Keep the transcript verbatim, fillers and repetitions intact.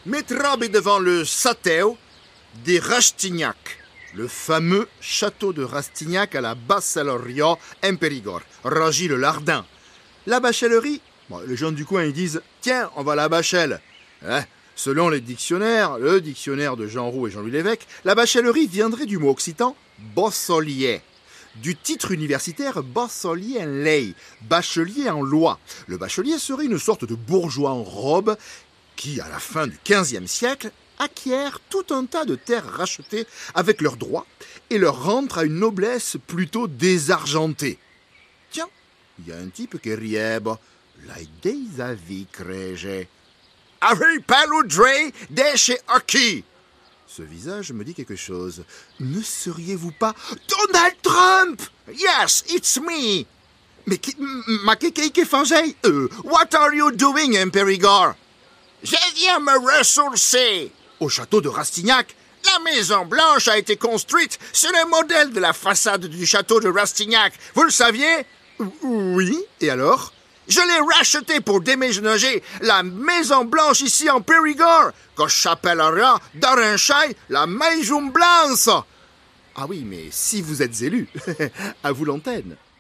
mettra devant le château de Rastignac, le fameux château de Rastignac à la Basse-Saloria, en Périgord, Régis le Lardin. La bachellerie, bon, les gens du coin ils disent « Tiens, on va à la Bachelle hein ». Selon les dictionnaires, le dictionnaire de Jean Roux et Jean-Louis Lévesque, la bachellerie viendrait du mot occitan « bossolier », du titre universitaire « bossolier en ley », bachelier en loi. Le bachelier serait une sorte de bourgeois en robe qui, à la fin du quinzième siècle, acquiert tout un tas de terres rachetées avec leurs droits et leur rentre à une noblesse plutôt désargentée. Tiens, il y a un type qui riait, la des avis crégé. Harry Paludré de chez Hockey. Ce visage me dit quelque chose. Ne seriez-vous pas Donald Trump? Yes, it's me. Mais qui, ma kékéké fangé, euh, what are you doing in Périgord? Je viens me ressourcer. Au château de Rastignac, la Maison Blanche a été construite sur le modèle de la façade du château de Rastignac. Vous le saviez? Oui, et alors? Je l'ai racheté pour déménager la Maison Blanche ici en Périgord, que j'appellera d'Arenchai la Maison Blanche. Ah oui, mais si vous êtes élu, à vous l'antenne.